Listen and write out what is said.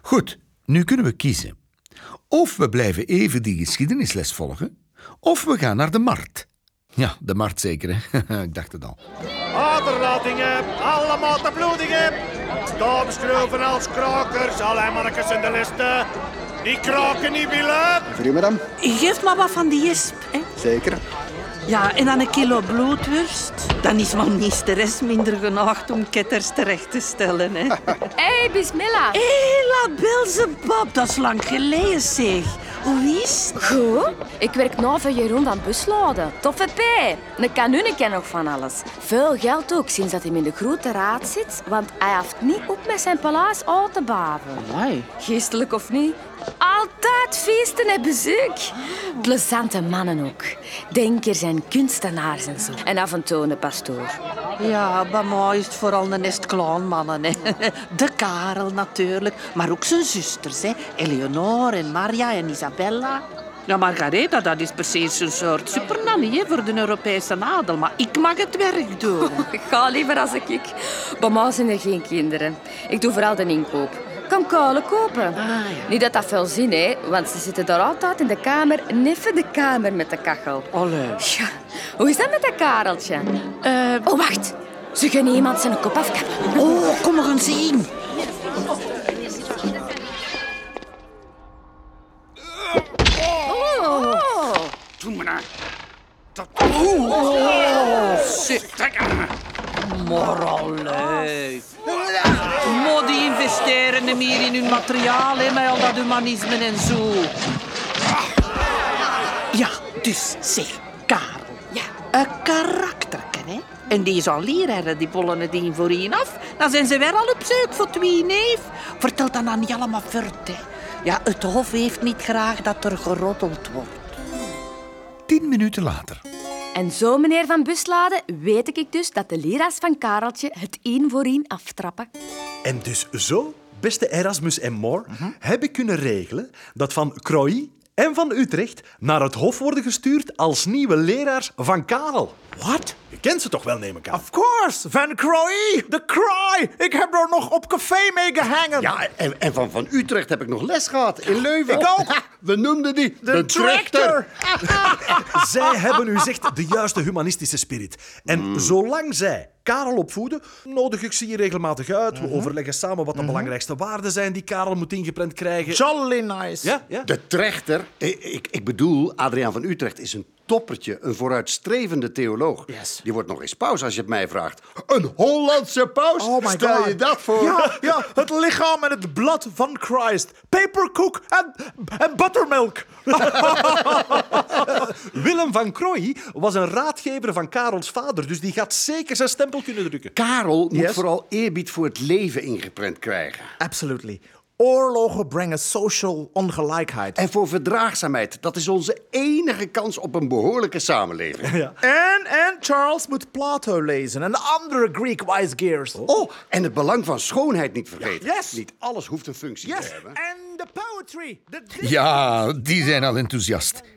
Goed, nu kunnen we kiezen. Of we blijven even die geschiedenisles volgen, of we gaan naar de markt. Ja, de markt zeker, hè? Ik dacht het al. Aderlatingen, allemaal te bloedingen. Stabschroeven als krakers, alle mannetjes in de listen. Die kraken niet willen. Voor u, madame? Geef maar wat van die jesp, hè. Zeker. Ja, en dan een kilo bloedwurst. Dan is mijn meesteres minder genaagd om ketters terecht te stellen, hè. Hey, bismillah. Hé, la Belzebub, dat is lang geleden, zeg. Hoe is het? Goed. Ik werk nu voor Jeroen van Busladen. Toffe P. Een kanune ken nog van alles. Veel geld ook, sinds dat hij in de grote raad zit. Want hij heeft niet op met zijn palaas uit te baven. Amai. Geestelijk of niet? Altijd feesten en bezoek. Plezante mannen ook. Denkers en kunstenaars en zo. En af en toe een pastoor. Ja, bij mij is het vooral een nest klaanmannen, hè. De Karel natuurlijk, maar ook zijn zusters, hè. Eleonore en Maria en Isabella. Ja, Margaretha, dat is precies een soort supernanny, hè, voor de Europese adel. Maar ik mag het werk doen. Ik ga liever als ik. Bij mij zijn er geen kinderen. Ik doe vooral de inkoop. Kan kuilen kopen. ja. Niet dat dat veel zin heeft, want ze zitten daar altijd in de kamer, neffen de kamer met de kachel. Allee. Ja, hoe is dat met dat Kareltje? Oh, wacht. Ze gaan iemand zijn kop afkappen. Oh, kom maar eens zien. Doe me nou. Maar allee. Maar die investeren niet meer in hun materiaal, hè, met al dat humanisme en zo. Ja, dus zeg, Karel. Ja. Een karakterken, hè. En die zal leren, die bollen het een voor één af. Dan zijn ze weer al op zoek voor twee neef. Vertel dat dan niet allemaal vert, hè. Ja, het hof heeft niet graag dat er geroddeld wordt. 10 minuten later. En zo, meneer Van Busladen, weet ik dus dat de leraars van Kareltje het één voor één aftrappen. En dus zo, beste Erasmus en Moore, hebben kunnen regelen dat Van Croy en Van Utrecht naar het hof worden gestuurd als nieuwe leraars van Karel. Wat? Je kent ze toch wel, neem ik aan? Of course, Van Croy, de Croy. Ik heb er nog op café mee gehangen. Ja, en van Utrecht heb ik nog les gehad in Leuven. Ik ook. We noemden die de tractor. Zij hebben u zegt de juiste humanistische spirit. En zolang zij Karel opvoeden, nodig ik ze hier regelmatig uit. We overleggen samen wat de belangrijkste waarden zijn die Karel moet ingeprent krijgen. Jolly nice. Ja, ja. De trechter, ik bedoel, Adriaan van Utrecht is een toppertje, een vooruitstrevende theoloog. Yes. Die wordt nog eens paus als je het mij vraagt. Een Hollandse paus? Oh my Stel God. je dat voor? Ja, het lichaam en het bloed van Christ. Papercook en buttermilk. Willem van Croy was een raadgever van Karels vader, dus die gaat zeker zijn stempel kunnen drukken. Karel moet Yes. vooral eerbied voor het leven ingeprent krijgen. Absolutely. Oorlogen brengen social ongelijkheid. En voor verdraagzaamheid. Dat is onze enige kans op een behoorlijke samenleving. Ja. En Charles moet Plato lezen en andere Greek wijsgeers. Oh, en het belang van schoonheid niet vergeten. Yes. Niet alles hoeft een functie te Yes, hebben. and the poetry. Ja, die zijn al enthousiast.